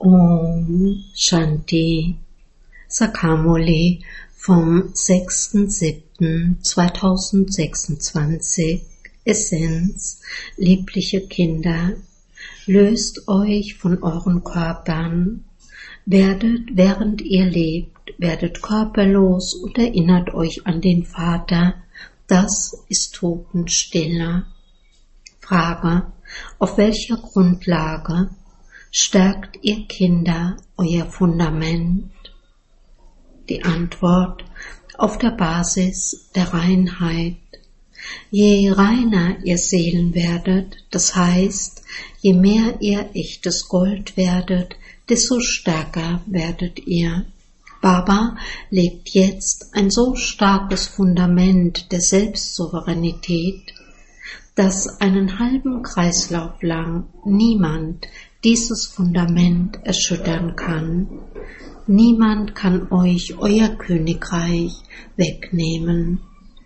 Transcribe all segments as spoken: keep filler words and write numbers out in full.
Om Shanti. Sakamuli vom sechster siebter zweitausendsechsundzwanzig. Essenz: Liebliche Kinder, löst euch von euren Körpern, werdet, während ihr lebt, werdet körperlos und erinnert euch an den Vater. Das ist Totenstille. Frage: Auf welcher Grundlage stärkt ihr Kinder euer Fundament? Die Antwort: auf der Basis der Reinheit. Je reiner ihr Seelen werdet, das heißt, je mehr ihr echtes Gold werdet, desto stärker werdet ihr. Baba legt jetzt ein so starkes Fundament der Selbstsouveränität, dass einen halben Kreislauf lang niemand dieses Fundament erschüttern kann. Niemand kann euch euer Königreich wegnehmen.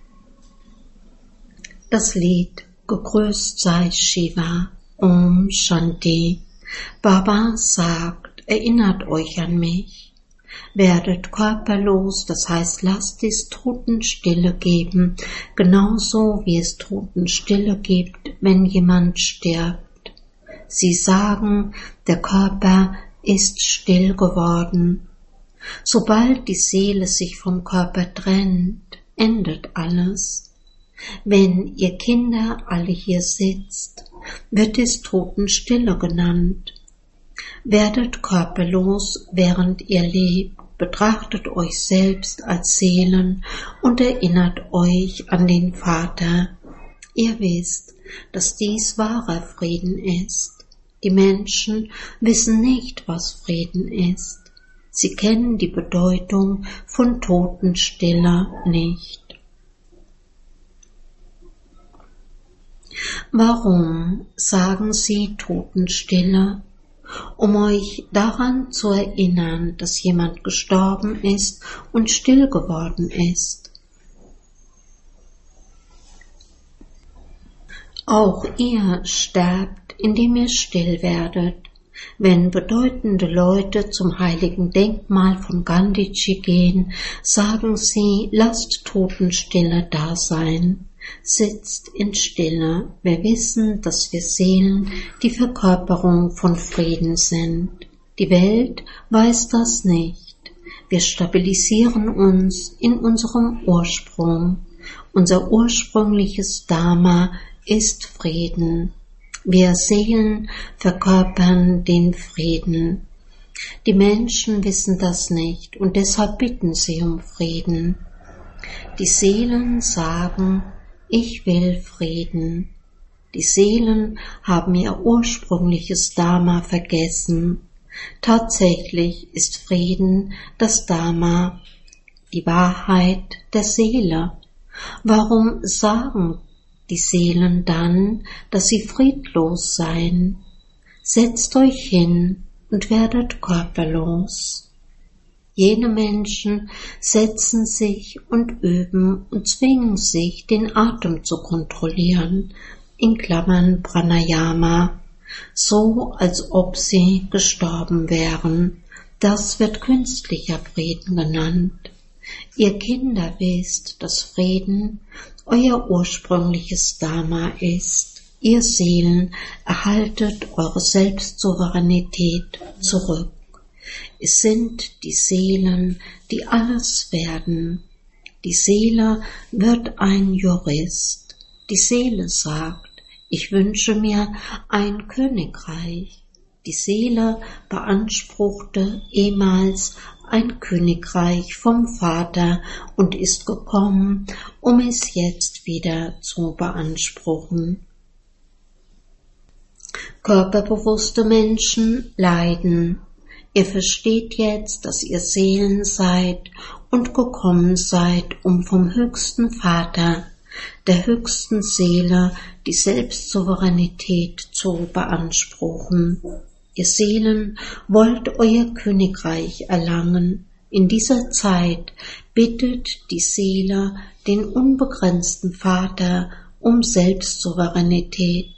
Das Lied Gegrüßt sei Shiva, Om Shanti. Baba sagt, erinnert euch an mich. Werdet körperlos, das heißt, lasst es Totenstille geben, genauso wie es Totenstille gibt, wenn jemand stirbt. Sie sagen, der Körper ist still geworden. Sobald die Seele sich vom Körper trennt, endet alles. Wenn ihr Kinder alle hier sitzt, wird es Totenstille genannt. Werdet körperlos, während ihr lebt, betrachtet euch selbst als Seelen und erinnert euch an den Vater. Ihr wisst, dass dies wahrer Frieden ist. Die Menschen wissen nicht, was Frieden ist. Sie kennen die Bedeutung von Totenstille nicht. Warum sagen sie Totenstille? Um euch daran zu erinnern, dass jemand gestorben ist und still geworden ist. Auch ihr sterbt, indem ihr still werdet. Wenn bedeutende Leute zum heiligen Denkmal von Gandhiji gehen, sagen sie, lasst Totenstille da sein. Sitzt in Stille. Wir wissen, dass wir Seelen die Verkörperung von Frieden sind. Die Welt weiß das nicht. Wir stabilisieren uns in unserem Ursprung. Unser ursprüngliches Dharma ist Frieden. Wir Seelen verkörpern den Frieden. Die Menschen wissen das nicht und deshalb bitten sie um Frieden. Die Seelen sagen, ich will Frieden. Die Seelen haben ihr ursprüngliches Dharma vergessen. Tatsächlich ist Frieden das Dharma, die Wahrheit der Seele. Warum sagen die Seelen dann, dass sie friedlos seien? Setzt euch hin und werdet körperlos. Jene Menschen setzen sich und üben und zwingen sich, den Atem zu kontrollieren, in Klammern Pranayama, so als ob sie gestorben wären. Das wird künstlicher Frieden genannt. Ihr Kinder wisst, dass Frieden euer ursprüngliches Dharma ist. Ihr Seelen erhaltet eure Selbstsouveränität zurück. Es sind die Seelen, die alles werden. Die Seele wird ein Jurist. Die Seele sagt, ich wünsche mir ein Königreich. Die Seele beanspruchte ehemals ein Königreich vom Vater und ist gekommen, um es jetzt wieder zu beanspruchen. Körperbewusste Menschen leiden. Ihr versteht jetzt, dass ihr Seelen seid und gekommen seid, um vom höchsten Vater, der höchsten Seele, die Selbstsouveränität zu beanspruchen. Ihr Seelen wollt euer Königreich erlangen. In dieser Zeit bittet die Seele den unbegrenzten Vater um Selbstsouveränität.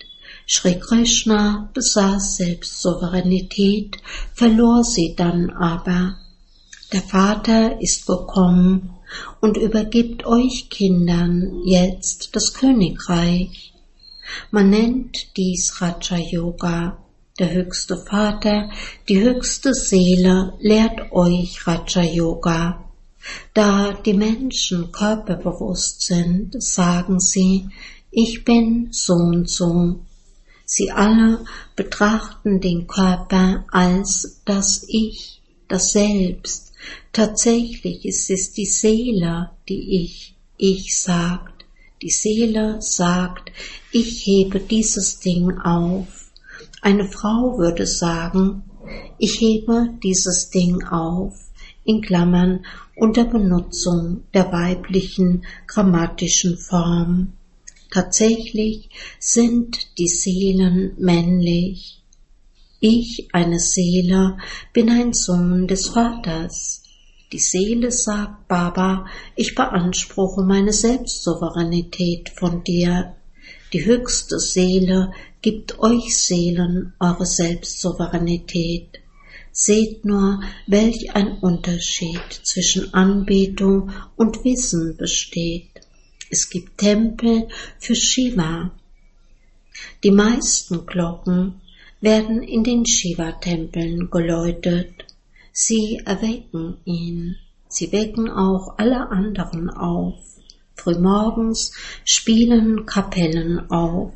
Shri Krishna besaß selbst Souveränität, verlor sie dann aber. Der Vater ist gekommen und übergibt euch Kindern jetzt das Königreich. Man nennt dies Raja Yoga. Der höchste Vater, die höchste Seele lehrt euch Raja Yoga. Da die Menschen körperbewusst sind, sagen sie, ich bin so und so. Sie alle betrachten den Körper als das Ich, das Selbst. Tatsächlich ist es die Seele, die Ich, Ich sagt. Die Seele sagt, ich hebe dieses Ding auf. Eine Frau würde sagen, ich hebe dieses Ding auf, in Klammern unter Benutzung der weiblichen grammatischen Form. Tatsächlich sind die Seelen männlich. Ich, eine Seele, bin ein Sohn des Vaters. Die Seele sagt, Baba, ich beanspruche meine Selbstsouveränität von dir. Die höchste Seele gibt euch Seelen eure Selbstsouveränität. Seht nur, welch ein Unterschied zwischen Anbetung und Wissen besteht. Es gibt Tempel für Shiva. Die meisten Glocken werden in den Shiva-Tempeln geläutet. Sie erwecken ihn. Sie wecken auch alle anderen auf. Frühmorgens spielen Kapellen auf.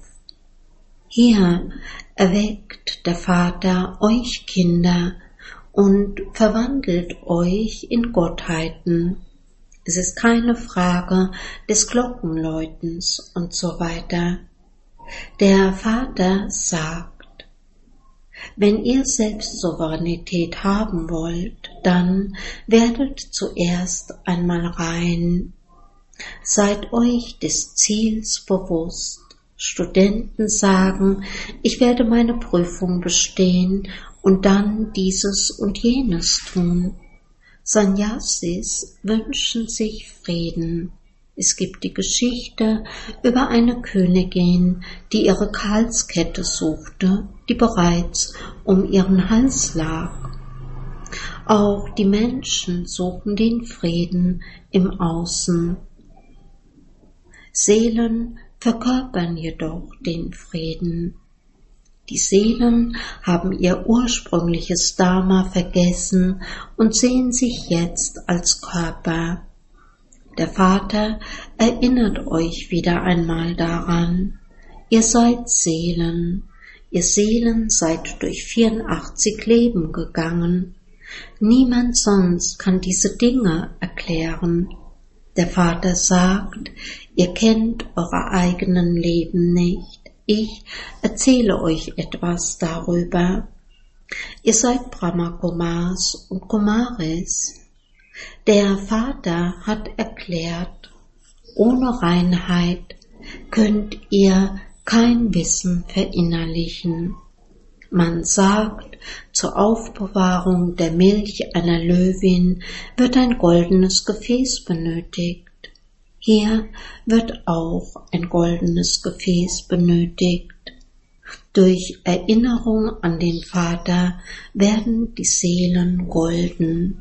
Hier erweckt der Vater euch Kinder und verwandelt euch in Gottheiten. Es ist keine Frage des Glockenläutens und so weiter. Der Vater sagt, wenn ihr Selbstsouveränität haben wollt, dann werdet zuerst einmal rein. Seid euch des Ziels bewusst. Studenten sagen, ich werde meine Prüfung bestehen und dann dieses und jenes tun. Sannyasis wünschen sich Frieden. Es gibt die Geschichte über eine Königin, die ihre Halskette suchte, die bereits um ihren Hals lag. Auch die Menschen suchen den Frieden im Außen. Seelen verkörpern jedoch den Frieden. Die Seelen haben ihr ursprüngliches Dharma vergessen und sehen sich jetzt als Körper. Der Vater erinnert euch wieder einmal daran. Ihr seid Seelen. Ihr Seelen seid durch vierundachtzig Leben gegangen. Niemand sonst kann diese Dinge erklären. Der Vater sagt, ihr kennt eure eigenen Leben nicht. Ich erzähle euch etwas darüber. Ihr seid Brahma Kumars und Kumaris. Der Vater hat erklärt, ohne Reinheit könnt ihr kein Wissen verinnerlichen. Man sagt, zur Aufbewahrung der Milch einer Löwin wird ein goldenes Gefäß benötigt. Hier wird auch ein goldenes Gefäß benötigt. Durch Erinnerung an den Vater werden die Seelen golden.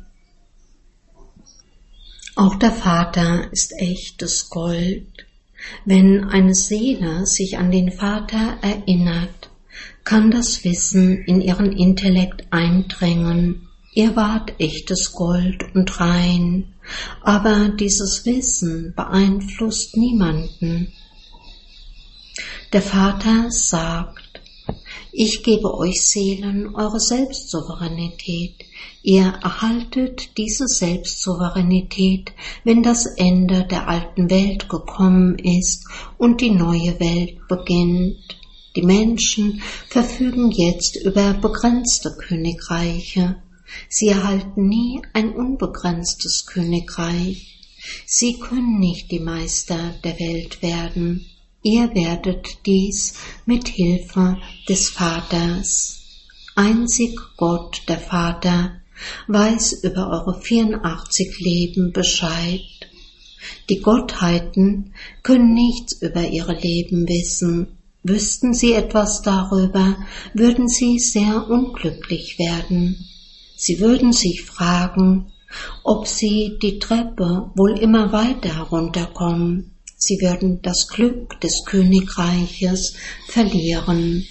Auch der Vater ist echtes Gold. Wenn eine Seele sich an den Vater erinnert, kann das Wissen in ihren Intellekt eindringen. Ihr wart echtes Gold und rein, aber dieses Wissen beeinflusst niemanden. Der Vater sagt, ich gebe euch Seelen eure Selbstsouveränität. Ihr erhaltet diese Selbstsouveränität, wenn das Ende der alten Welt gekommen ist und die neue Welt beginnt. Die Menschen verfügen jetzt über begrenzte Königreiche. Sie erhalten nie ein unbegrenztes Königreich. Sie können nicht die Meister der Welt werden. Ihr werdet dies mit Hilfe des Vaters. Einzig Gott, der Vater, weiß über eure vierundachtzig Leben Bescheid. Die Gottheiten können nichts über ihre Leben wissen. Wüssten sie etwas darüber, würden sie sehr unglücklich werden. Sie würden sich fragen, ob sie die Treppe wohl immer weiter herunterkommen. Sie würden das Glück des Königreiches verlieren.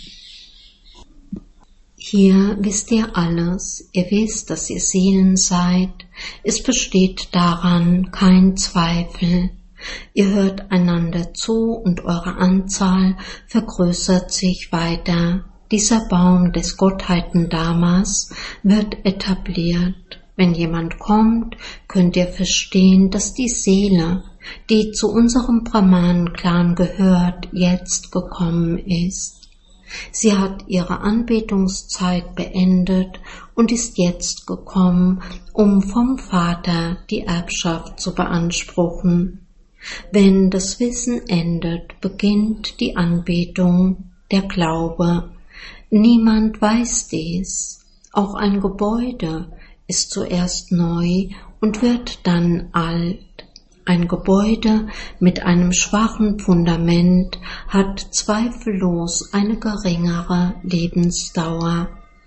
Hier wisst ihr alles, ihr wisst, dass ihr Seelen seid, es besteht daran kein Zweifel. Ihr hört einander zu und eure Anzahl vergrößert sich weiter. Dieser Baum des Gottheiten-Damas wird etabliert. Wenn jemand kommt, könnt ihr verstehen, dass die Seele, die zu unserem Brahman-Clan gehört, jetzt gekommen ist. Sie hat ihre Anbetungszeit beendet und ist jetzt gekommen, um vom Vater die Erbschaft zu beanspruchen. Wenn das Wissen endet, beginnt die Anbetung, der Glaube. Niemand weiß dies. Auch ein Gebäude ist zuerst neu und wird dann alt. Ein Gebäude mit einem schwachen Fundament hat zweifellos eine geringere Lebensdauer.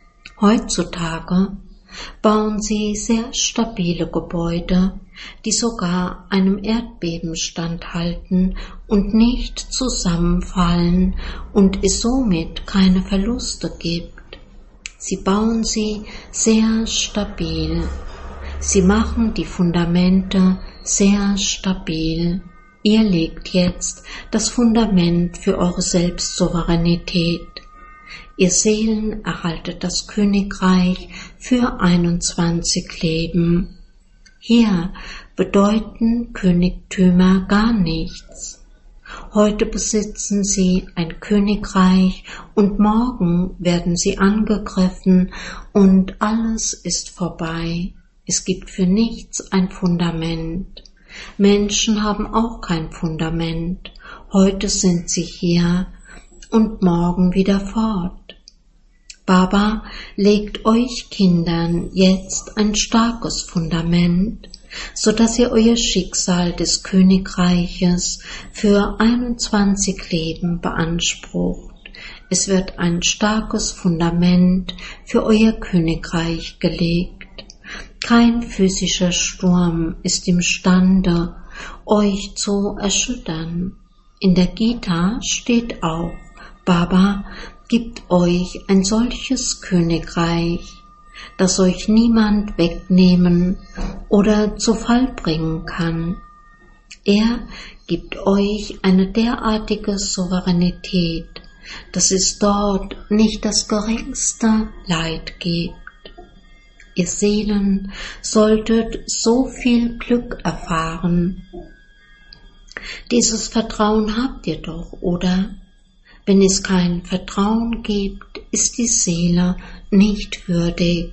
Heutzutage bauen sie sehr stabile Gebäude, die sogar einem Erdbeben standhalten und nicht zusammenfallen und es somit keine Verluste gibt. Sie bauen sie sehr stabil. Sie machen die Fundamente sehr stabil. Ihr legt jetzt das Fundament für eure Selbstsouveränität. Ihr Seelen erhaltet das Königreich für einundzwanzig Leben. Hier bedeuten Königtümer gar nichts. Heute besitzen sie ein Königreich und morgen werden sie angegriffen und alles ist vorbei. Es gibt für nichts ein Fundament. Menschen haben auch kein Fundament. Heute sind sie hier und morgen wieder fort. Baba legt euch Kindern jetzt ein starkes Fundament, so dass ihr euer Schicksal des Königreiches für einundzwanzig Leben beansprucht. Es wird ein starkes Fundament für euer Königreich gelegt. Kein physischer Sturm ist imstande, euch zu erschüttern. In der Gita steht auch, Baba gibt euch ein solches Königreich, das euch niemand wegnehmen oder zu Fall bringen kann. Er gibt euch eine derartige Souveränität, dass es dort nicht das geringste Leid gibt. Ihr Seelen solltet so viel Glück erfahren. Dieses Vertrauen habt ihr doch, oder? Wenn es kein Vertrauen gibt, ist die Seele nicht würdig,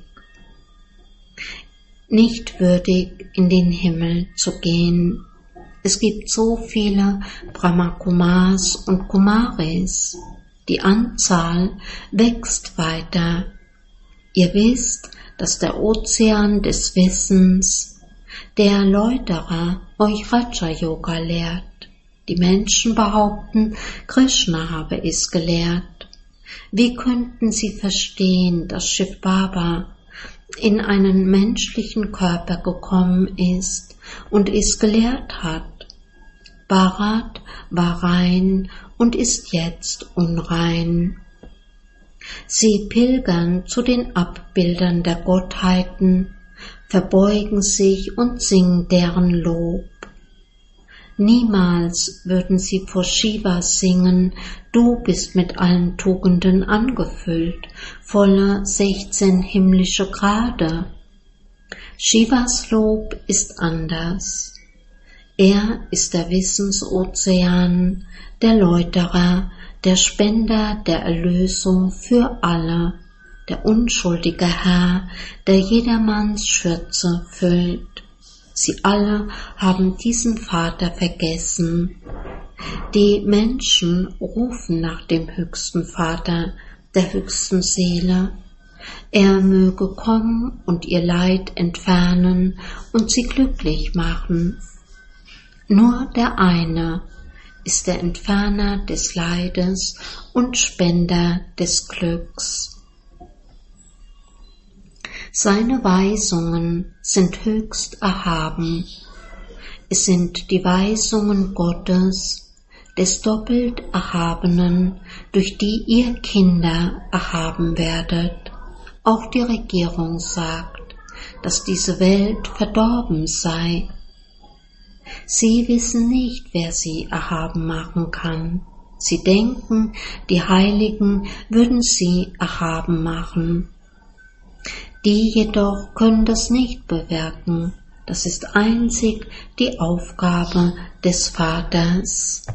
nicht würdig in den Himmel zu gehen. Es gibt so viele Brahmakumars und Kumaris. Die Anzahl wächst weiter. Ihr wisst, dass der Ozean des Wissens, der Läuterer, euch Raja Yoga lehrt. Die Menschen behaupten, Krishna habe es gelehrt. Wie könnten sie verstehen, dass Shiv Baba in einen menschlichen Körper gekommen ist und es gelehrt hat? Bharat war rein und ist jetzt unrein. Sie pilgern zu den Abbildern der Gottheiten, verbeugen sich und singen deren Lob. Niemals würden sie vor Shiva singen, du bist mit allen Tugenden angefüllt, voller sechzehn himmlische Grade. Shivas Lob ist anders. Er ist der Wissensozean, der Läuterer, der Spender der Erlösung für alle, der unschuldige Herr, der jedermanns Schürze füllt. Sie alle haben diesen Vater vergessen. Die Menschen rufen nach dem höchsten Vater, der höchsten Seele. Er möge kommen und ihr Leid entfernen und sie glücklich machen. Nur der eine, ist der Entferner des Leides und Spender des Glücks. Seine Weisungen sind höchst erhaben. Es sind die Weisungen Gottes, des doppelt Erhabenen, durch die ihr Kinder erhaben werdet. Auch die Regierung sagt, dass diese Welt verdorben sei. Sie wissen nicht, wer sie erhaben machen kann. Sie denken, die Heiligen würden sie erhaben machen. Die jedoch können das nicht bewirken. Das ist einzig die Aufgabe des Vaters.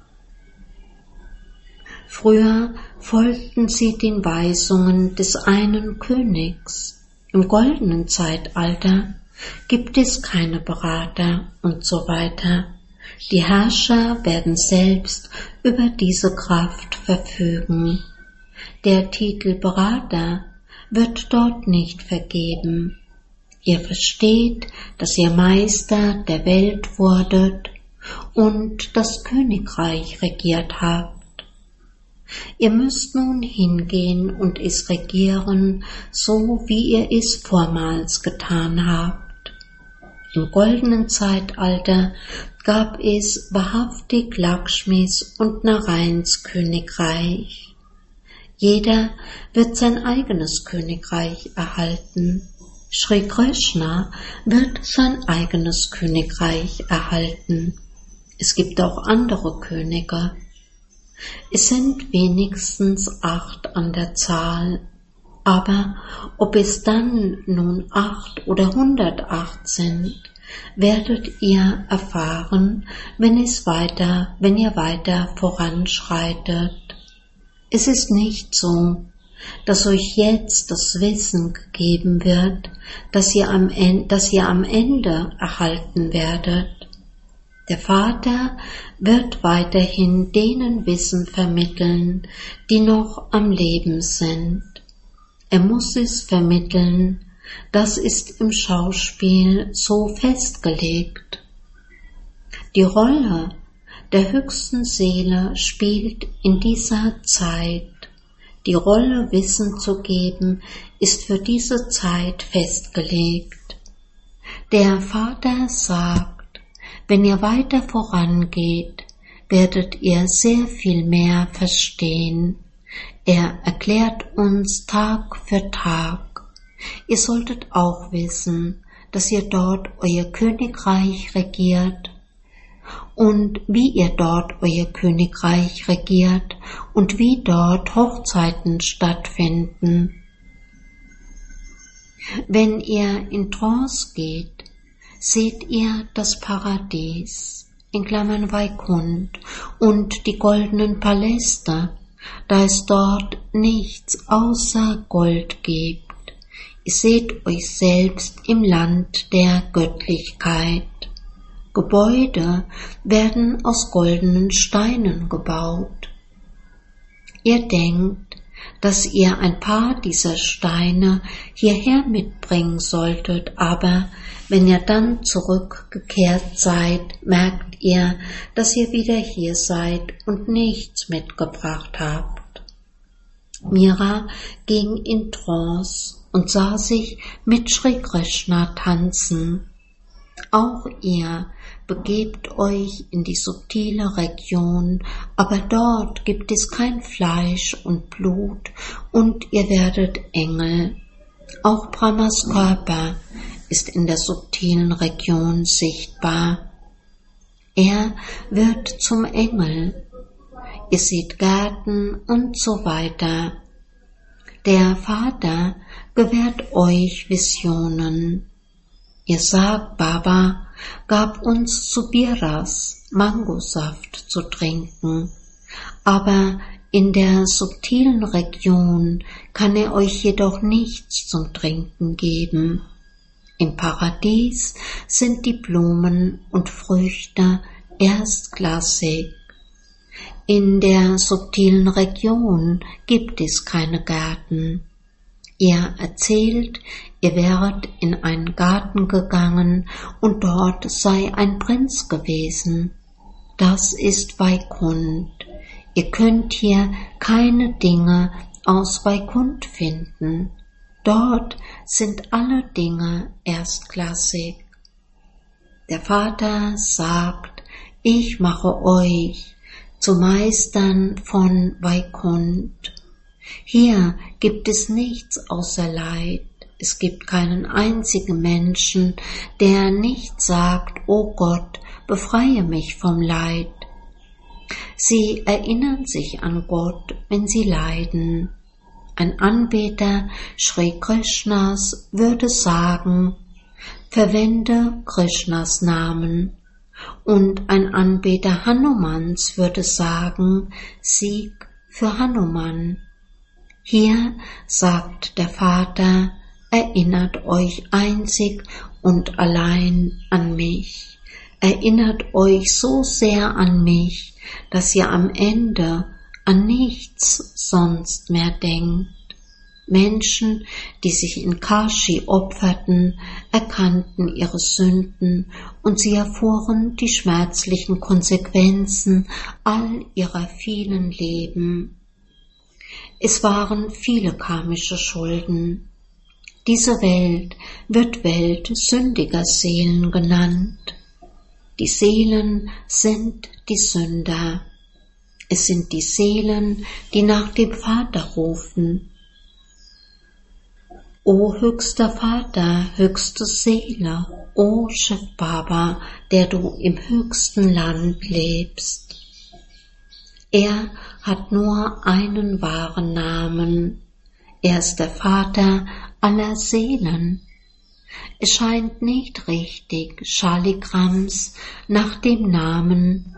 Früher folgten sie den Weisungen des einen Königs. Im goldenen Zeitalter gibt es keine Berater und so weiter. Die Herrscher werden selbst über diese Kraft verfügen. Der Titel Berater wird dort nicht vergeben. Ihr versteht, dass ihr Meister der Welt wurdet und das Königreich regiert habt. Ihr müsst nun hingehen und es regieren, so wie ihr es vormals getan habt. Im goldenen Zeitalter gab es wahrhaftig Lakshmis und Narayans Königreich. Jeder wird sein eigenes Königreich erhalten. Shri Krishna wird sein eigenes Königreich erhalten. Es gibt auch andere Könige. Es sind wenigstens acht an der Zahl, aber ob es dann nun acht oder hundertacht sind, werdet ihr erfahren, wenn es weiter, wenn ihr weiter voranschreitet. Es ist nicht so, dass euch jetzt das Wissen gegeben wird, dass ihr am Ende, dass ihr am Ende erhalten werdet. Der Vater wird weiterhin denen Wissen vermitteln, die noch am Leben sind. Er muss es vermitteln, das ist im Schauspiel so festgelegt. Die Rolle der höchsten Seele spielt in dieser Zeit. Die Rolle, Wissen zu geben, ist für diese Zeit festgelegt. Der Vater sagt, wenn ihr weiter vorangeht, werdet ihr sehr viel mehr verstehen. Er erklärt uns Tag für Tag. Ihr solltet auch wissen, dass ihr dort euer Königreich regiert und wie ihr dort euer Königreich regiert und wie dort Hochzeiten stattfinden. Wenn ihr in Trance geht, seht ihr das Paradies, in Klammern Vaikunth, und die goldenen Paläste, da es dort nichts außer Gold gibt. Ihr seht euch selbst im Land der Göttlichkeit. Gebäude werden aus goldenen Steinen gebaut. Ihr denkt, dass ihr ein paar dieser Steine hierher mitbringen solltet, aber wenn ihr dann zurückgekehrt seid, merkt ihr, dass ihr wieder hier seid und nichts mitgebracht habt. Mira ging in Trance und sah sich mit Shri Krishna tanzen. Auch ihr begebt euch in die subtile Region, aber dort gibt es kein Fleisch und Blut und ihr werdet Engel. Auch Brahmas Körper ist in der subtilen Region sichtbar. Er wird zum Engel. Ihr seht Gärten und so weiter. Der Vater gewährt euch Visionen. Ihr sagt, Baba gab uns Subiras, Mangosaft, zu trinken, aber in der subtilen Region kann er euch jedoch nichts zum Trinken geben. Im Paradies sind die Blumen und Früchte erstklassig. In der subtilen Region gibt es keine Gärten. Ihr erzählt, ihr wäret in einen Garten gegangen und dort sei ein Prinz gewesen. das ist Vaikunth. Ihr könnt hier keine Dinge aus Vaikunth finden. Dort sind alle Dinge erstklassig. Der Vater sagt, ich mache euch zu Meistern von Vaikunth. Hier gibt es nichts außer Leid. Es gibt keinen einzigen Menschen, der nicht sagt, O Gott, befreie mich vom Leid. Sie erinnern sich an Gott, wenn sie leiden. Ein Anbeter Sri Krishnas würde sagen, verwende Krishnas Namen. Und ein Anbeter Hanumans würde sagen, Sieg für Hanuman. Hier sagt der Vater, erinnert euch einzig und allein an mich. Erinnert euch so sehr an mich, dass ihr am Ende an nichts sonst mehr denkt. Menschen, die sich in Kashi opferten, erkannten ihre Sünden und sie erfuhren die schmerzlichen Konsequenzen all ihrer vielen Leben. Es waren viele karmische Schulden. Diese Welt wird Welt sündiger Seelen genannt. Die Seelen sind die Sünder. Es sind die Seelen, die nach dem Vater rufen. O höchster Vater, höchste Seele, o Shiv Baba, der du im höchsten Land lebst. Er hat nur einen wahren Namen. Er ist der Vater aller Seelen. Es scheint nicht richtig, Shaligrams nach dem Namen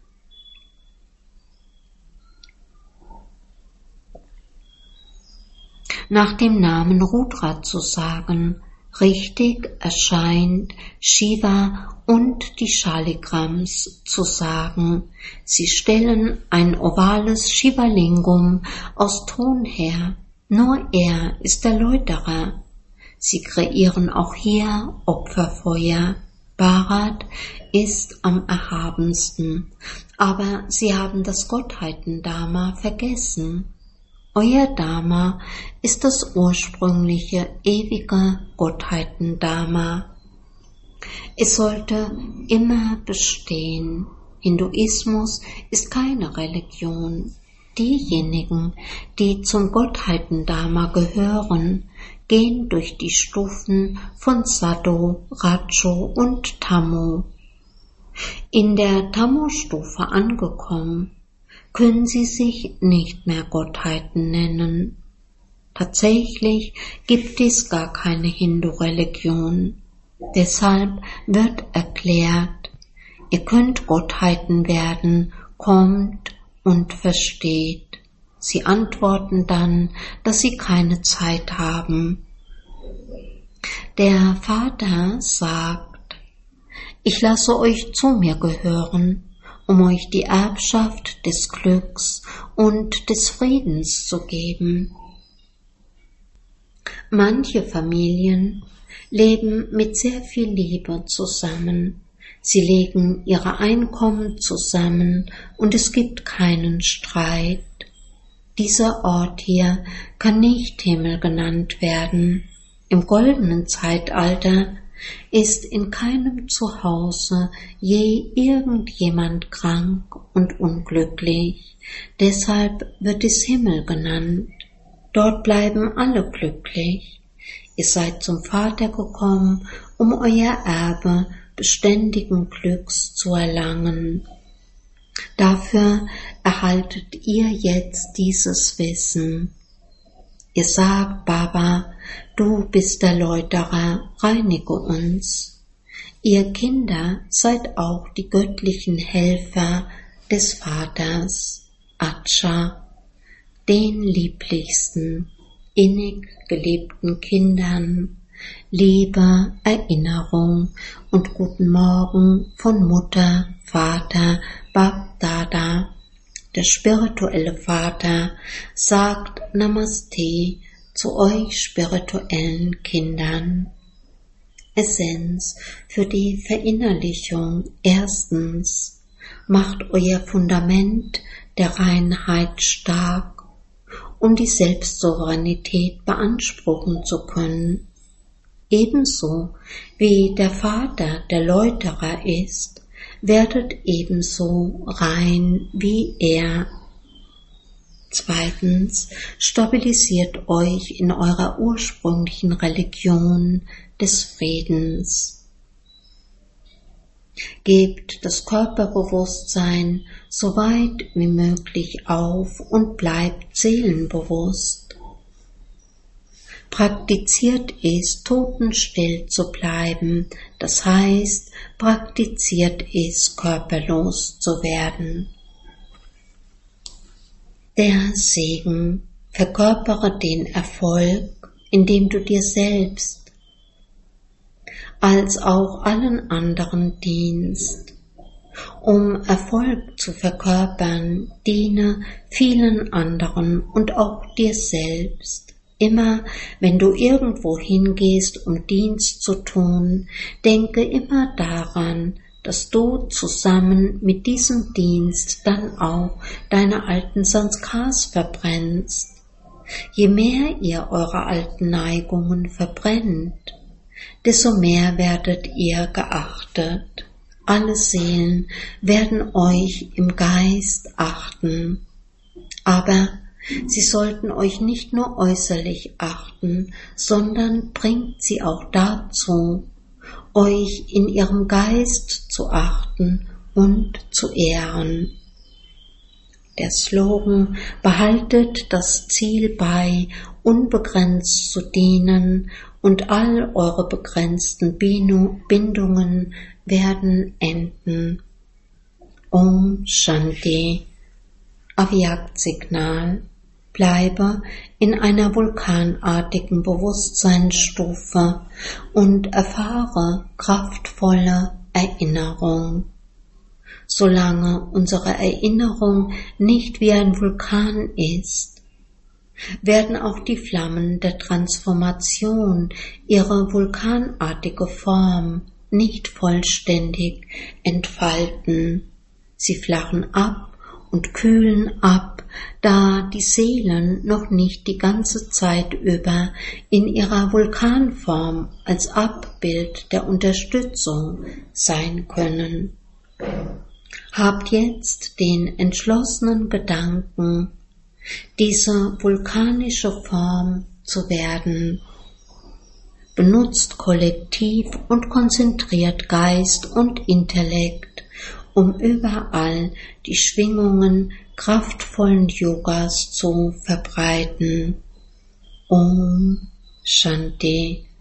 nach dem Namen Rudra zu sagen. Richtig erscheint Shiva und die Shaligrams zu sagen. Sie stellen ein ovales Shivalingum aus Ton her. Nur er ist der Läuterer. Sie kreieren auch hier Opferfeuer. Bharat ist am erhabensten, aber sie haben das Gottheitendharma vergessen. Euer Dharma ist das ursprüngliche, ewige Gottheitendharma. Es sollte immer bestehen. Hinduismus ist keine Religion. Diejenigen, die zum Gottheitendharma gehören, gehen durch die Stufen von Sato, Rajo und Tamo. In der Tamo-Stufe angekommen, können sie sich nicht mehr Gottheiten nennen. Tatsächlich gibt es gar keine Hindu-Religion. Deshalb wird erklärt, ihr könnt Gottheiten werden, kommt und versteht. Sie antworten dann, dass sie keine Zeit haben. Der Vater sagt, ich lasse euch zu mir gehören, um euch die Erbschaft des Glücks und des Friedens zu geben. Manche Familien leben mit sehr viel Liebe zusammen. Sie legen ihre Einkommen zusammen und es gibt keinen Streit. Dieser Ort hier kann nicht Himmel genannt werden. Im goldenen Zeitalter ist in keinem Zuhause je irgendjemand krank und unglücklich. Deshalb wird es Himmel genannt. Dort bleiben alle glücklich. Ihr seid zum Vater gekommen, um euer Erbe beständigen Glücks zu erlangen. Dafür erhaltet ihr jetzt dieses Wissen. Ihr sagt, Baba, du bist der Läuterer, reinige uns. Ihr Kinder seid auch die göttlichen Helfer des Vaters, Acha, den lieblichsten, innig geliebten Kindern, Liebe, Erinnerung und guten Morgen von Mutter, Vater, Bab Dada. Der spirituelle Vater sagt Namaste zu euch spirituellen Kindern. Essenz für die Verinnerlichung. Erstens, macht euer Fundament der Reinheit stark, um die Selbstsouveränität beanspruchen zu können. Ebenso wie der Vater der Läuterer ist, werdet ebenso rein wie er. Zweitens, stabilisiert euch in eurer ursprünglichen Religion des Friedens. Gebt das Körperbewusstsein so weit wie möglich auf und bleibt seelenbewusst. Praktiziert es, totenstill zu bleiben, das heißt, praktiziert es, körperlos zu werden. Der Segen: Verkörpere den Erfolg, indem du dir selbst als auch allen anderen dienst. Um Erfolg zu verkörpern, diene vielen anderen und auch dir selbst. Immer, wenn du irgendwo hingehst, um Dienst zu tun, denke immer daran, dass du zusammen mit diesem Dienst dann auch deine alten Sanskars verbrennst. Je mehr ihr eure alten Neigungen verbrennt, desto mehr werdet ihr geachtet. Alle Seelen werden euch im Geist achten, aber sie sollten euch nicht nur äußerlich achten, sondern bringt sie auch dazu, euch in ihrem Geist zu achten und zu ehren. Der Slogan: Behaltet das Ziel bei, unbegrenzt zu dienen, und all eure begrenzten Bindungen werden enden. Om Shanti. Avyakt-Signal: Bleibe in einer vulkanartigen Bewusstseinsstufe und erfahre kraftvolle Erinnerung. Solange unsere Erinnerung nicht wie ein Vulkan ist, werden auch die Flammen der Transformation ihre vulkanartige Form nicht vollständig entfalten. Sie flachen ab und kühlen ab, da die Seelen noch nicht die ganze Zeit über in ihrer Vulkanform als Abbild der Unterstützung sein können. Habt jetzt den entschlossenen Gedanken, diese vulkanische Form zu werden. Benutzt kollektiv und konzentriert Geist und Intellekt, um überall die Schwingungen kraftvollen Yogas zu verbreiten. Om Shanti.